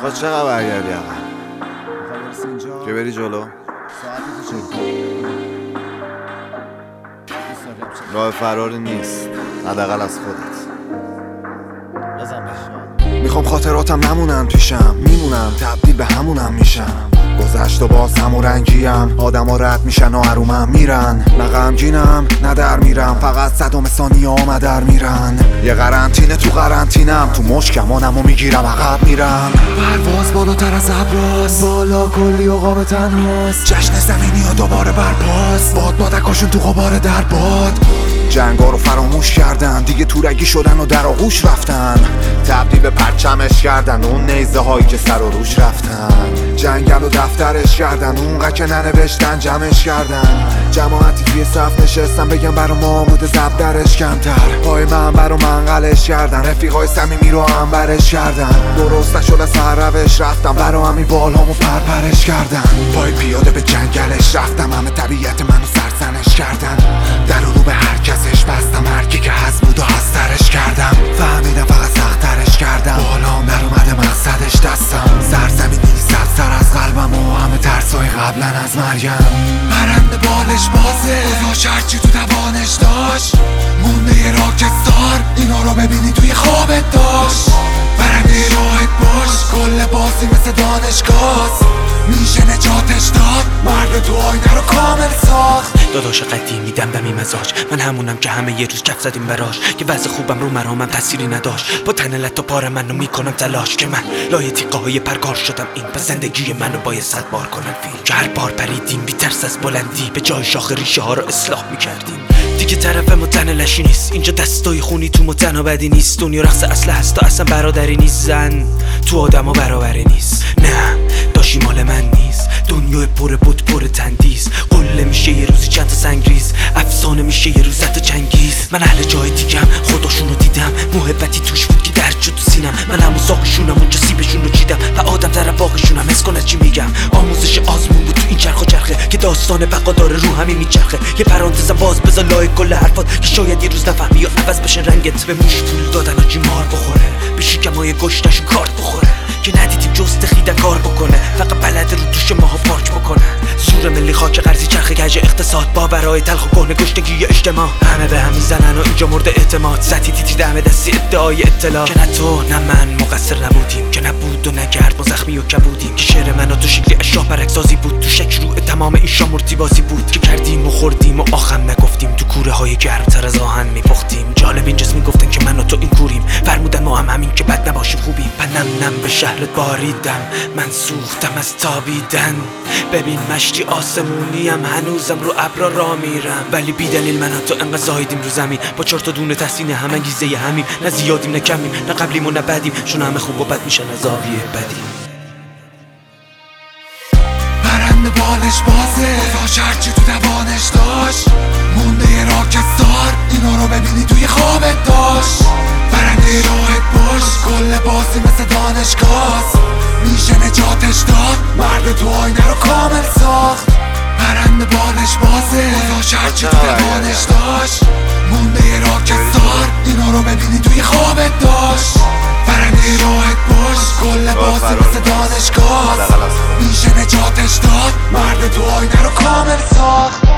میخواد چقدر برگردی عقب؟ میخوای برسی اینجا که بری جلو؟ ساعتتو چک کن. راه فراری نیست، حداقل از خودت. بزن بشه. میخوام خاطراتم نمونن پیشم، میمونم تبدیل به همونم میشم. گذشت و باز همون رنگیم، آدم ها رد میشن و حرومم میرن. نه غمگینم نه در میرم، فقط صدام ثانیه ها در میرن. یه قرنطینه تو قرنطینم، تو مشکمانم و میگیرم عقب میرم. پرواز بالاتر از ابراز، بالا کلی اوقام تنهاست. جشن زمینی و دوباره برپاست، بادکاشون تو غبار در باد. جنگا رو فراموش کردن، دیگه تورگی شدن و در آغوش رفتن. تبدیل به پرچمش کردن اون نیزه هایی که سر و روش رفتن. جنگل و دفترش کردن، اونقدر که ننوشتن جمعش کردن. جماعتی توی صف نشستن بگم برا ما بوده زبدرش کمتر. پای من برا منقلش کردن، رفیقای صمیمی رو انبرش کردن. درست نشد از هر روش رفتم، برا همین بالهامو پرپرش کردن. پای پیاده به جنگلش رفتم، همه طبیعت منو سرزنش کردن. در رو به هر کسش بستم، هر کی که هست بود و هسترش کردم. فهمیدم فقط سخترش کردم، بالام در اومده مقصدش دستم. سرزمینی سر از قلبم و همه ترسای قبلا از مریم. پرنده بالش بازه، گذاشت هرچی تو توانش داشت. مونده یه راکستار، اینا رو ببینی توی خوابت داشت. برنده راحت باش، کل بازی مثل دانشگاه. میشه نجاتش داد، مرد تو آینه رو کامل ساخت. داداش قدیمی دمدمی مزاج، من همونم که همه یه روز کف زدیم براش. که وضع خوبم رو مرامم تأثیری نداشت. با تن لط و پار منو میکنم تلاش، که من لایه تیقه های پرگار شدم. این پس زندگی منو باید 100 بار کنم فیلم. که هر بار پریدیم بی ترس از بلندی، به جای شاخ ریشه ها رو اصلاح میکردیم. دیگه طرف متن لشی نیست، اینجا دستای خونی تو متن و بدی نیست. دنیا رقص اصله هست تا اصلا برادری نیست. زن تو آدم ها برابری نیست، نه داشی مال من نیست. دنیا پر بود پر تندیس، قله میشه یه روزی چند تا سنگریز. افسانه میشه یه روز تا چنگیز. من اهل جای دیگم، خداشونو دیدم. محبتی توش بود که درد شد تو سینم. من همون ساقشونم اونجا سیبشونو چیدم. و آدم در واقعشونم حس کن از چی میگم. آموزش آزمون بود تو این چرخ و چرخه، که داستان بقا داره رو همین میچرخه. یه پرانتزم باز بذار لای کل حرفات، که شاید یه روز نفهمی یا عوض بشه رنگت. به موش پول دادن و جیمار بخوره، به شکمای گشتشون کارت بخوره. که ندیدیم جست خیده کار بکنه، فقط بلد رو توش ماها پارک بکنه. زور ملی خاک قرضی چرخ گنج اقتصاد، باورهای تلخ و کهنه گشتگی اجتماع. همه به هم میزنن و اینجا مورد اعتماد. سطحی دیدی دم دستی ادعای اطلاع. که نه تو نه من مقصر نبودیم، که نبود و نگرد ما زخمی و کبودیم. که شعر من و تو شکلی اشراح برکسازی بود. تو شک شروع تمام این شامورتی بازی بود. که کردیم و خوردیم و آخم نگفتیم، تو کوره های گرمتر از آهن میپختیم. جالب این جسم میگفتن که من و تو این کوریم، فرمودن ما هم همین که بد نباشیم خوبیم. نم نم به شهرت باریدم، من سوختم از تابیدن. ببین مشتی آسمونیم، هنوزم رو ابرا را میرم. ولی بی دلیل من تو انقدر زایدیم رو زمین، با 4 تا دونه تحسین هم انگیزه همیم. نه زیادیم نه کمیم، نه قبلیم و نه بعدیم. چون همه خوب و بد میشن از زاویه بدیم. پرنده بالش بازه، گذاشت هرچی تو توانش داشت. مونده یه راکستار، اینا رو ببینی توی خوابت داشت. برنده راحت باش، کل بازی مثل دانشگاه. میشه نجاتش داد، مرد تو آینه رو کامل ساخت. پرنده بالش بازه، گذاشت هرچی تو توانش داشت. مونده یه راکستار، اینا رو ببینی توی خوابت داشت. برنده راحت باش، کل بازی مثل دانشگاه. میشه نجاتش داد، مرد تو آینه رو کامل ساخت.